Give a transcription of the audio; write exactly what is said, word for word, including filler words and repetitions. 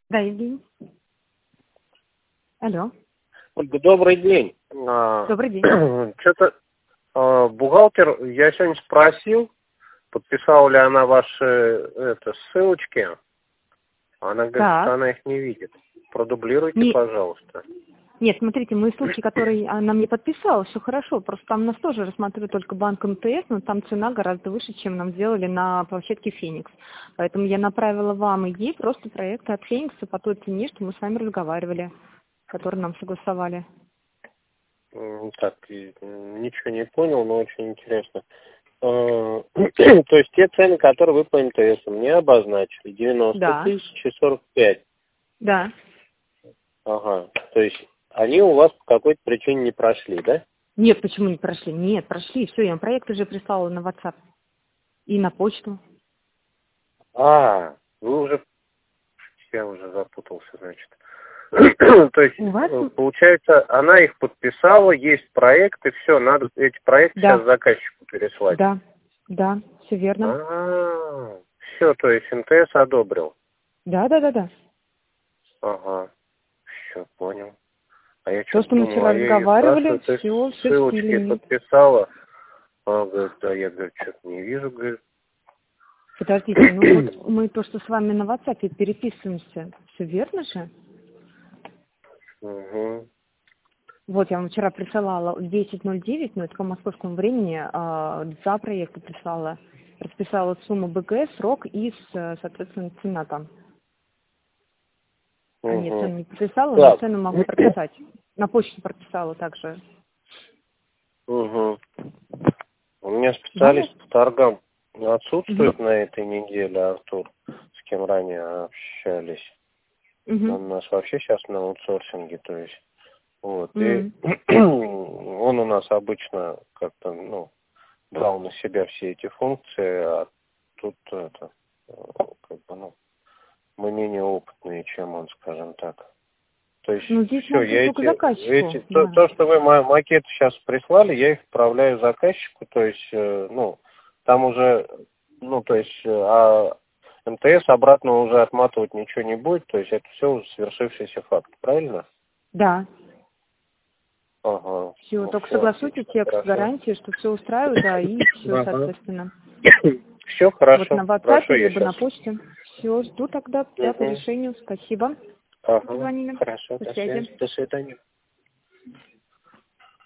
Да, Евгений. Алло. Ольга, добрый день. А, Добрый день. Что-то а, бухгалтер, я сегодня спросил, подписала ли она ваши это, ссылочки. Она говорит, Так. что она их не видит. Продублируйте, Не... пожалуйста. Нет, смотрите, мы ссылки, которые она мне подписала, все хорошо. Просто там нас тоже рассматривает только банк эм тэ эс, но там цена гораздо выше, чем нам сделали на площадке Феникс. Поэтому я направила вам и ей просто проекты от Феникса по той цене, что мы с вами разговаривали, которые нам согласовали. М, Так, и, м, ничего не понял, но очень интересно. А, То есть те цены, которые вы по эм тэ эс мне обозначили, девяносто Да, тысяч и сорок пять. да. Ага. То есть они у вас по какой-то причине не прошли, да? Нет, почему не прошли? Нет, прошли. Все, я вам проект уже прислала на WhatsApp и на почту. А, вы уже, я уже запутался, значит. То есть, У вас? э, получается, она их подписала, есть проект, и все, надо эти проекты сейчас Да, заказчику переслать. да, да, все верно. А, все, то есть эм тэ эс одобрил. Да, да, да, да. Ага, все, понял. А я То, что-то что мы думал, вчера а я ее разговаривали, спрашиваю, ты все, все в ссылочки стиле нет. подписала? Она говорит, да, я, говорит, что-то не вижу, говорит. Подождите, ну вот мы то, что с вами на WhatsApp переписываемся, все верно же? Угу. Вот я вам вчера присылала в десять ноль девять, но это по московскому времени, а, два проекта прислала. Расписала сумму бэ гэ, срок и, с- соответственно, цена там. А нет, Угу. цену не прописала, но Так. цену могу прописать. На почту прописала также. Угу. У меня Да? специалист по торгам отсутствует Угу. на этой неделе, Артур, с кем ранее общались. Угу. Он у нас вообще сейчас на аутсорсинге, то есть, вот, и М. он у нас обычно как-то, ну, брал на себя все эти функции, а тут это, э, как бы, ну, мы менее опытные, чем он, скажем так. То есть, Ну, здесь все, надо я только эти, заказчику, эти то, да. то, что вы ма- макеты сейчас прислали, я их отправляю заказчику, то есть, э, ну, там уже, ну, то есть, э, а эм тэ эс обратно уже отматывать ничего не будет, то есть, это все уже свершившийся факт, правильно? Да. Ага, Все, ну только все, согласуйте отлично, текст хорошо. гарантии, что все устраивает, да, и все, Ага. соответственно. Все Вот на хорошо, WhatsApp хорошо, я либо сейчас. на почте. Все, жду тогда, да, по Угу. решению. Спасибо. Ага, Позвонили. хорошо, До до связи. связи, до свидания.